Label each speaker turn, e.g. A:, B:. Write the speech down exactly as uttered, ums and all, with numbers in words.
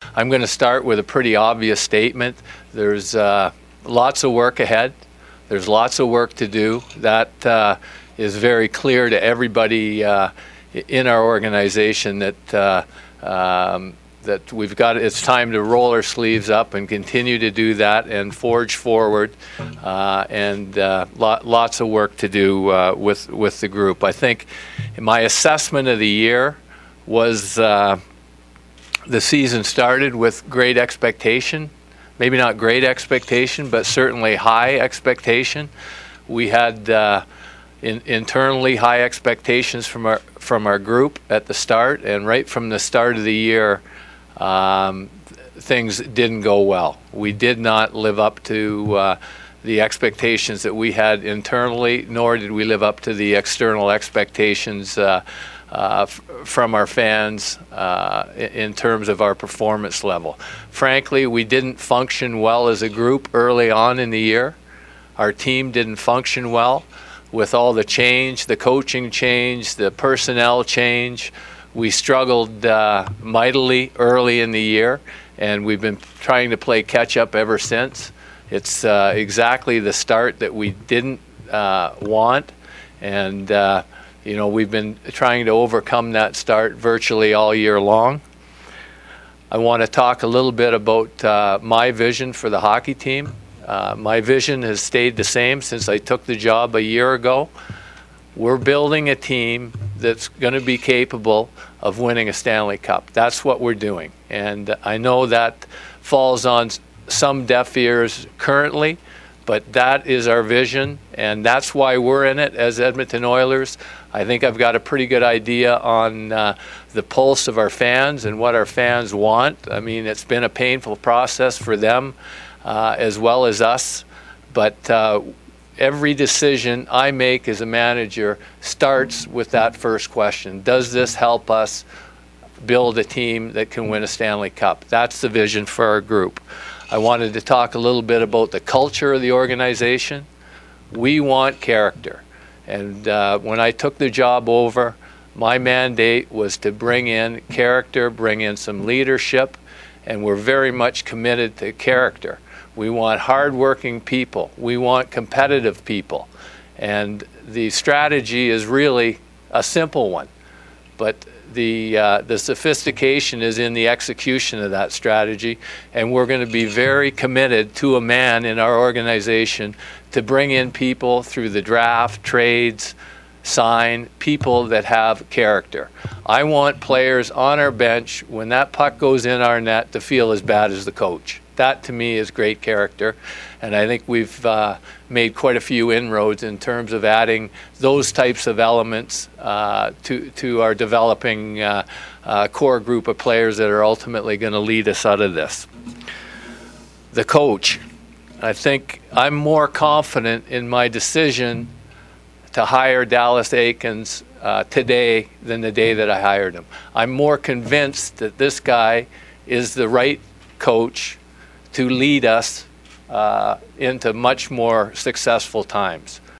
A: I'm going to start with a pretty obvious statement. There's uh, lots of work ahead. There's lots of work to do. That uh, is very clear to everybody uh, in our organization that uh, um, that we've got. It's time to roll our sleeves up and continue to do that and forge forward. Uh, and uh, lot, lots of work to do uh, with with the group. I think my assessment of the year was uh, the season started with great expectation. Maybe not great expectation, but certainly high expectation. We had uh, in, internally high expectations from our from our group at the start, and right from the start of the year, um, things didn't go well. We did not live up to uh, the expectations that we had internally, nor did we live up to the external expectations uh, Uh, f from our fans uh, in terms of our performance level. Frankly, we didn't function well as a group early on in the year. Our team didn't function well with all the change, the coaching change, the personnel change. We struggled uh, mightily early in the year, and we've been trying to play catch up ever since. It's uh, exactly the start that we didn't uh, want, and uh, you know, we've been trying to overcome that start virtually all year long. I want to talk a little bit about uh, my vision for the hockey team. Uh, my vision has stayed the same since I took the job a year ago. We're building a team that's going to be capable of winning a Stanley Cup. That's what we're doing. And I know that falls on some deaf ears currently, but that is our vision, and that's why we're in it as Edmonton Oilers. I think I've got a pretty good idea on uh, the pulse of our fans and what our fans want. I mean, it's been a painful process for them uh, as well as us, but uh, every decision I make as a manager starts with that first question. Does this help us build a team that can win a Stanley Cup? That's the vision for our group. I wanted to talk a little bit about the culture of the organization. We want character. And uh, when I took the job over, my mandate was to bring in character, bring in some leadership, and we're very much committed to character. We want hardworking people. We want competitive people. And the strategy is really a simple one, but the uh, the sophistication is in the execution of that strategy, and we're going to be very committed to a man in our organization to bring in people through the draft, trades, sign, people that have character. I want players on our bench, when that puck goes in our net, to feel as bad as the coach. That, to me, is great character, and I think we've uh, made quite a few inroads in terms of adding those types of elements uh, to, to our developing uh, uh, core group of players that are ultimately going to lead us out of this. The coach. I think I'm more confident in my decision to hire Dallas Eakins uh, today than the day that I hired him. I'm more convinced that this guy is the right coach to lead us uh, into much more successful times.